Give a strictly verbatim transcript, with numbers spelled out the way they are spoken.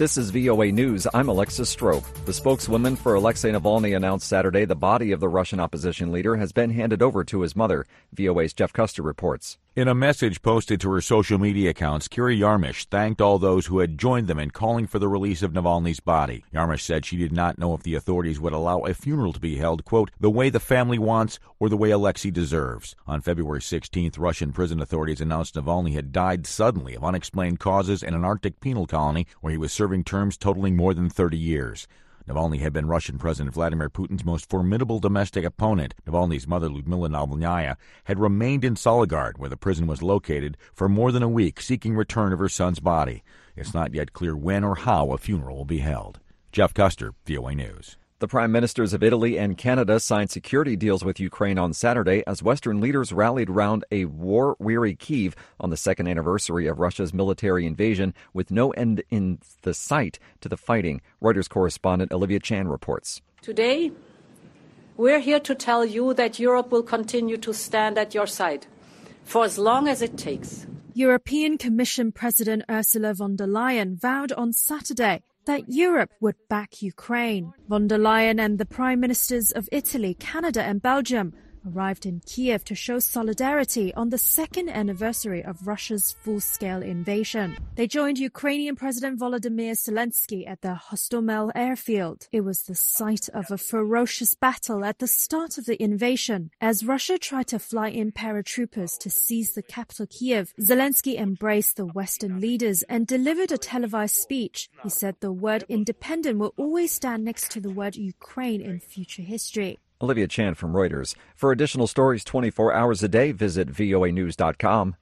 This is V O A News. I'm Alexis Strope. The spokeswoman for Alexei Navalny announced Saturday the body of the Russian opposition leader has been handed over to his mother. V O A's Jeff Custer reports. In a message posted to her social media accounts, Kira Yarmysh thanked all those who had joined them in calling for the release of Navalny's body. Yarmysh said she did not know if the authorities would allow a funeral to be held, quote, the way the family wants or the way Alexei deserves. On February sixteenth, Russian prison authorities announced Navalny had died suddenly of unexplained causes in an Arctic penal colony where he was serving terms totaling more than thirty years. Navalny had been Russian President Vladimir Putin's most formidable domestic opponent. Navalny's mother, Lyudmila Navalnaya, had remained in Soligard, where the prison was located, for more than a week, seeking return of her son's body. It's not yet clear when or how a funeral will be held. Jeff Custer, V O A News. The prime ministers of Italy and Canada signed security deals with Ukraine on Saturday as Western leaders rallied round a war-weary Kyiv on the second anniversary of Russia's military invasion, with no end in the sight to the fighting. Reuters correspondent Olivia Chan reports. Today, we're here to tell you that Europe will continue to stand at your side for as long as it takes. European Commission President Ursula von der Leyen vowed on Saturday that Europe would back Ukraine. Von der Leyen and the prime ministers of Italy, Canada and Belgium arrived in Kiev to show solidarity on the second anniversary of Russia's full-scale invasion. They joined Ukrainian President Volodymyr Zelensky at the Hostomel airfield. It was the site of a ferocious battle at the start of the invasion. As Russia tried to fly in paratroopers to seize the capital Kiev, Zelensky embraced the Western leaders and delivered a televised speech. He said the word independent will always stand next to the word Ukraine in future history. Olivia Chan from Reuters. For additional stories twenty-four hours a day, visit V O A news dot com.